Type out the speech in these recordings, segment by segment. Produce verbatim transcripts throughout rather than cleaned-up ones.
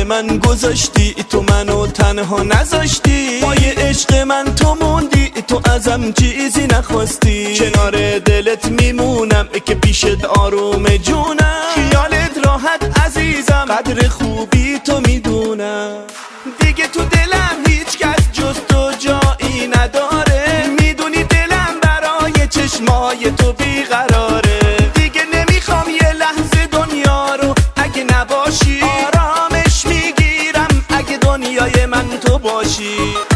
من گذاشتی، تو منو تنها نذاشتی. پای عشق من تو موندی، تو ازم چیزی نخواستی. کنار دلت میمونم که پیشت آروم جونم. خیالت راحت عزیزم، قدر خوبی تو میدونم. دیگه تو دلم هیچ کس جز تو جایی نداره. میدونی دلم برای چشمای تو بیقراره. دیگه نمیخوام یه لحظه دنیا رو اگه نباشی. آرامش میگیرم اگه دنیای من تو باشی.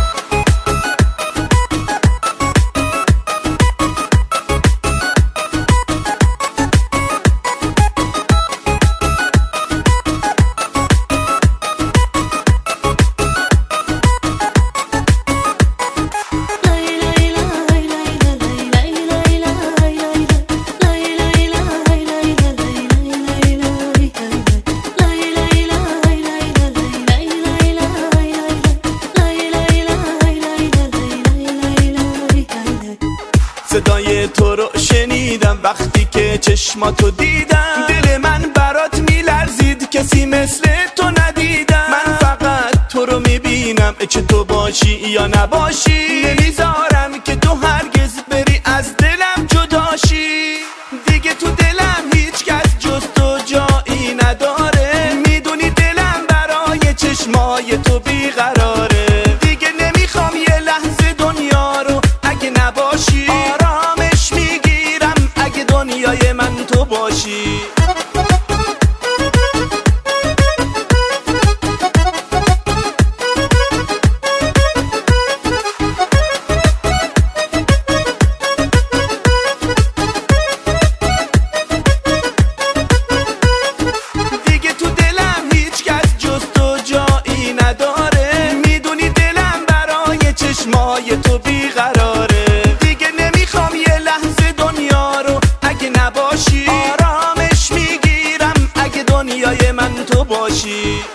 صدای تو رو شنیدم وقتی که چشماتو دیدم. دل من برات میلرزید، کسی مثل تو ندیدم. من فقط تو رو میبینم، چه تو باشی یا نباشی. نمیذارم که تو هرگز بری از دلم جداشی. دیگه تو دلم هیچ کس جز تو جایی نداره. میدونی دلم برای چشمای تو بیقراره. دیگه نمیخوام یه لحظه دنیا رو اگه نباشی. آرامش میگیرم اگه دنیای من تو باشی. دیگه تو دلم هیچ کس جز تو جایی نداره. میدونی دلم برای چشمای تو بیقراره. دیگه نمیخوام یه لحظه دنیا رو اگه نباشی. آرامش میگیرم اگه دنیای من تو باشی.